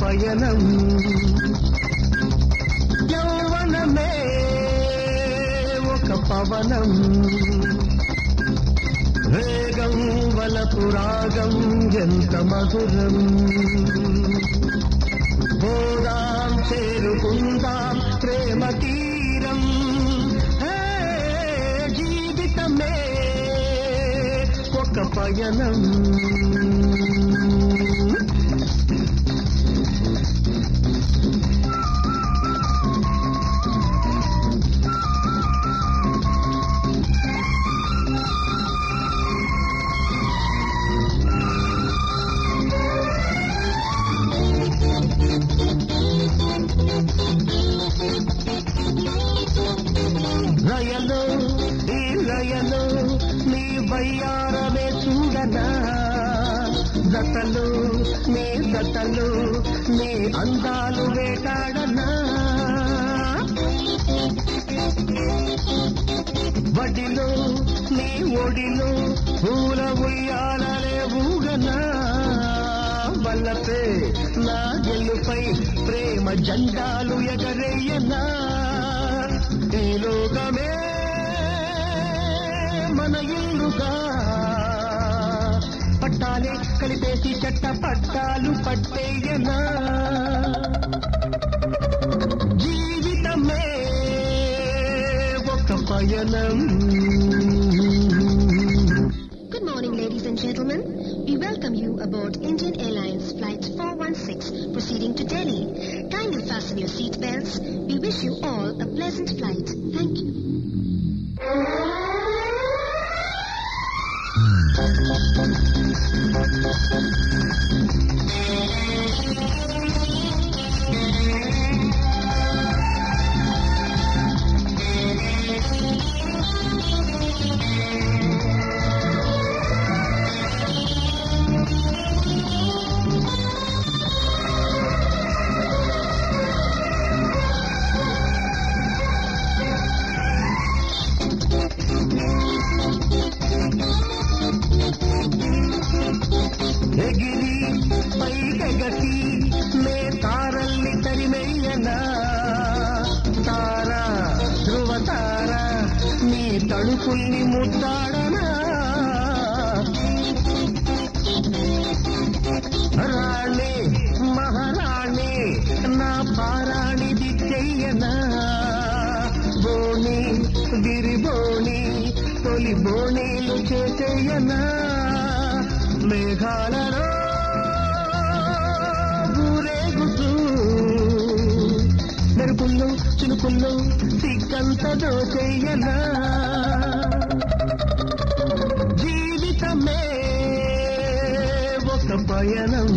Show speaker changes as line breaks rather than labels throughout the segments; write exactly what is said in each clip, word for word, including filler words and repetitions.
పయనం యౌవనమే ఒక పవనం వేగం వలపు రాగం ఎంత మధురం పోదాం చేరుకుందాం ప్రేమ తీరం జీవితమే ఒక పయనం రయలో ఈ రయలో నీ వయ్యారమే చూడనా జతలు నీ జతలు నీ అందాలు వేటాడనా వడిలో నీ ఒడిలో పూల ఉయ్యాలలే ఊగనా వల్లపే నా గెలుపై ప్రేమ జెండాలు ఎగరేయనా ఈ లోకమే మన ఇల్లుగా పట్టాలే కలిపేసి చెట్ట పట్టాలు పట్టేయనా జీవితమే ఒక పయనం.
Good morning, ladies and gentlemen. We welcome you aboard Indian Airlines Flight four one six proceeding to Delhi. Kindly fasten your seat belts. We wish you all a pleasant flight. Thank you.
ఎగిరి పైకెగటి నే తారల్ని తరిమెయ్యనా తారా ధ్రువ తార నీ తడుపుల్ని ముద్దాడనా రాణి మహారాణి నా పారాణిది చెయ్యనా బోణి గిరిబోణి తొలి బోణీలు చేసేయనా మేఘాలలో ఊరేగుతూ మెరుపుల్లో చినుకుల్లో సిగ్గంత దోచెయ్యనా జీవితమే ఒక పయనం.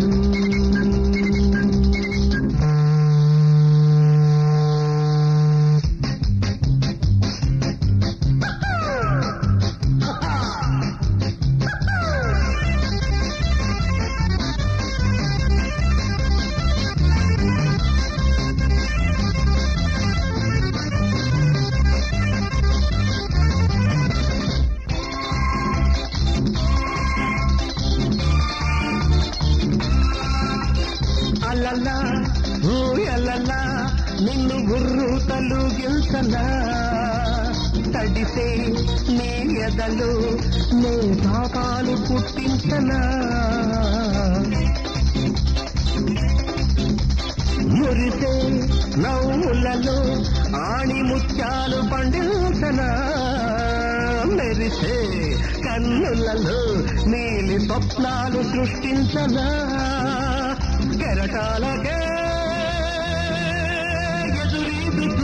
అలలా ఊయలలా నిన్ను గుర్రు తలుగిల్సనా తడిసే నీ ఎదలు నీ పాపాలు పుట్టించనా మురిసే నవ్వులలో ఆణి ముత్యాలు పండించనా మెరిసే కన్నులలో నీలి స్వప్నాలు సృష్టించనా కెరటాలకే ఎదురీదుతూ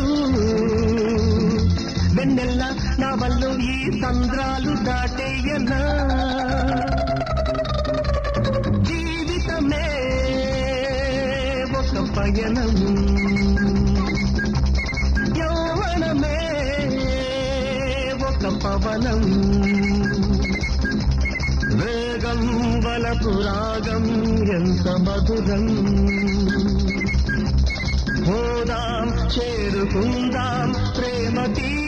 వెన్నెల్ల నా వల్లు ఈ సంద్రాలు దాటేయనా జీవితమే ఒక పయనం యౌవనమే ఒక పవనం వేగం వలపు రాగం ఎంత మధురం పోదాం చేరుకుందాం ప్రేమ తీ